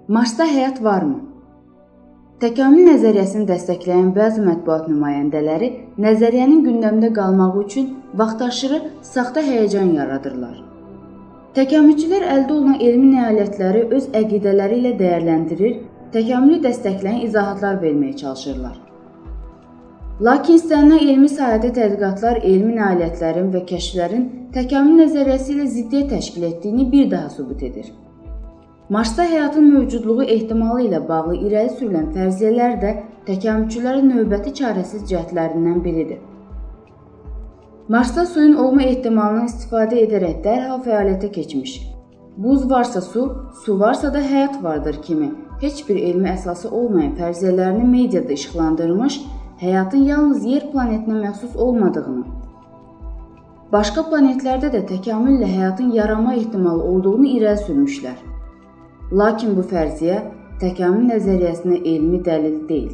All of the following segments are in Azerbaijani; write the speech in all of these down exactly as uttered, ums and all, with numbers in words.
Marsda həyat varmı? Təkamül nəzəriyyəsini dəstəkləyən bəzi mətbuat nümayəndələri nəzəriyyənin gündəmdə qalmağı üçün vaxtaşırı saxta həyəcan yaradırlar. Təkamülçülər əldə olunan elmi nailiyyətləri öz əqidələri ilə dəyərləndirir, təkamülü dəstəkləyən izahatlar verməyə çalışırlar. Lakin istənilən elmi sahədə tədqiqatlar elmi nailiyyətlərin və kəşflərin təkamül nəzəriyyəsi ilə ziddiyyət təşkil etdiyini bir daha sübut edir. Marsda həyatın mövcudluğu ehtimalı ilə bağlı irəli sürülən fərziyyələr də təkamülçülərin növbəti çarəsiz cəhdlərindən biridir. Marsda suyun olma ehtimalından istifadə edərək dərhal fəaliyyətə keçmiş, buz varsa su, su varsa da həyat vardır kimi heç bir elmi əsası olmayan fərziyyələrini mediada işıqlandırmış, həyatın yalnız yer planetinə məxsus olmadığını, başqa planetlərdə də təkamüllə həyatın yaranma ehtimalı olduğunu irəli sürmüşlər. Lakin bu fərziyyə təkamül nəzəriyyəsinə elmi dəlil deyil.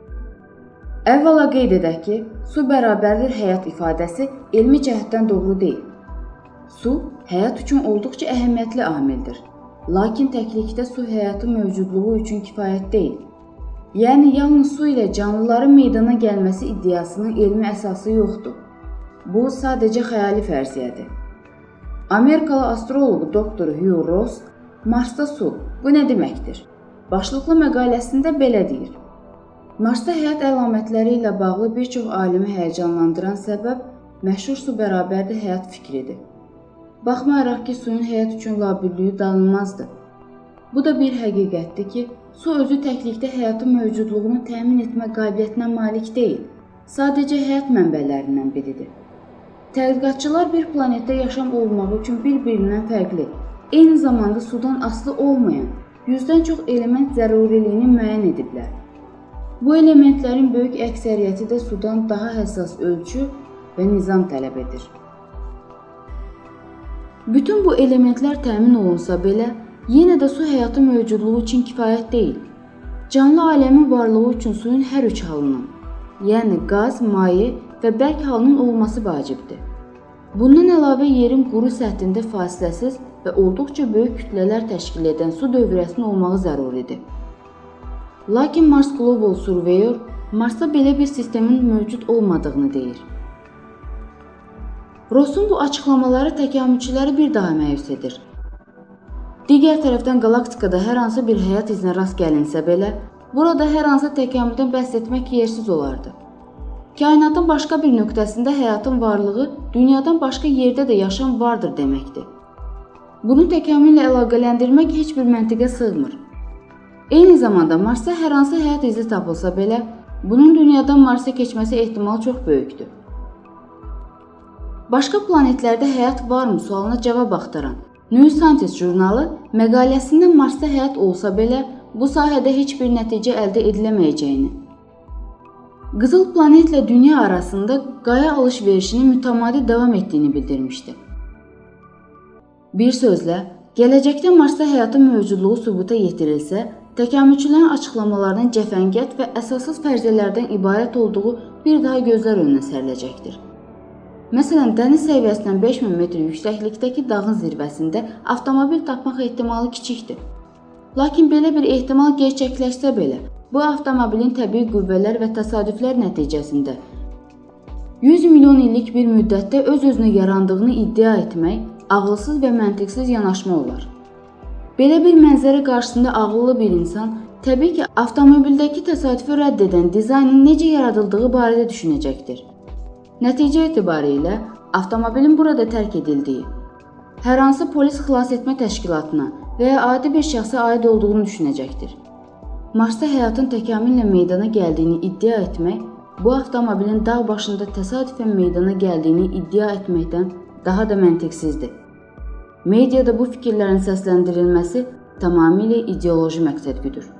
Əvvəla qeyd edək ki, su bərabərdir həyat ifadəsi elmi cəhətdən doğru deyil. Su, həyat üçün olduqca əhəmiyyətli amildir. Lakin təklikdə su həyatın mövcudluğu üçün kifayət deyil. Yəni, yalnız su ilə canlıların meydana gəlməsi iddiasının elmi əsası yoxdur. Bu, sadəcə xəyali fərziyyədir. Amerikalı astroloq doktor Hugh Ross Marsda su, bu nə deməkdir? Başlıqlı məqaləsində belə deyir. Marsda həyat əlamətləri ilə bağlı bir çox alimi həyəcanlandıran səbəb məşhur su bərabərdir həyat fikridir. Baxmayaraq ki, suyun həyat üçün labüllüyü danılmazdır. Bu da bir həqiqətdir ki, su özü təklikdə həyatın mövcudluğunu təmin etmə qabiliyyətinə malik deyil, sadəcə həyat mənbələrindən biridir. Tədqiqatçılar bir planetdə yaşam olmağı üçün bir-birindən fərqli, eyni zamanda sudan asılı olmayan yüzdən çox element zəruriliyini müəyyən ediblər. Bu elementlərin böyük əksəriyyəti də sudan daha həssas ölçü və nizam tələb edir. Bütün bu elementlər təmin olunsa belə, yenə də su həyatın mövcudluğu üçün kifayət deyil. Canlı aləmin varlığı üçün suyun hər üç halının, yəni qaz, maye və bərk halının olması vacibdir. Bundan əlavə yerin quru səthində fasiləsiz və olduqca böyük kütlələr təşkil edən su dövrəsinin olmağı zəruridir. Lakin Mars Global Surveyor Marsda belə bir sistemin mövcud olmadığını deyir. Ross'un bu açıqlamaları təkamülçüləri bir daha məyus edir. Digər tərəfdən qalaktikada hər hansı bir həyat izinə rast gəlinsə belə, burada hər hansı təkamüldən bəhs etmək yersiz olardı. Kainatın başqa bir nöqtəsində həyatın varlığı dünyadan başqa yerdə də yaşam vardır deməkdir. Bunu təkamüllə əlaqələndirmək heç bir məntiqə sığmır. Eyni zamanda Marsda hər hansı həyat izi tapılsa belə, bunun dünyadan Marsa keçməsi ehtimalı çox böyükdür. Başqa planetlərdə həyat varmı sualına cavab axtaran New Scientist jurnalı məqaləsində Marsda həyat olsa belə, bu sahədə heç bir nəticə əldə ediləməyəcəyini, qızıl planetlə dünya arasında qaya alış-verişinin mütəmadi davam etdiyini bildirmişdi. Bir sözlə, gələcəkdə Marsda həyatın mövcudluğu sübuta yetirilsə, təkamülçülərin açıqlamalarının cəfəngiyat və əsassız fərziyyələrdən ibarət olduğu bir daha gözlər önünə səriləcəkdir. Məsələn, dəniz səviyyəsindən beş min metr yüksəklikdəki dağın zirvəsində avtomobil tapmaq ehtimalı kiçikdir. Lakin belə bir ehtimal gerçəkləşsə belə, bu avtomobilin təbii qüvvələr və təsadüflər nəticəsində yüz milyon illik bir müddətdə öz-özünə yarandığını iddia etmək ağılsız və məntiqsiz yanaşma olar. Belə bir mənzərə qarşısında ağıllı bir insan təbii ki, avtomobildəki təsadüfü rədd edən dizaynın necə yaradıldığı barədə düşünəcəkdir. Nəticə etibarilə avtomobilin burada tərk edildiyi, hər hansı polis xilas etmə təşkilatına və ya adi bir şəxsə aid olduğunu düşünəcəkdir. Marsda həyatın təkamüllə meydana gəldiyini iddia etmək, bu avtomobilin dağ başında təsadüfən meydana gəldiyini iddia etməkdən daha da məntiqsizdir. Mediada bu fikirlərin səsləndirilməsi tamamilə ideoloji məqsəd güdür.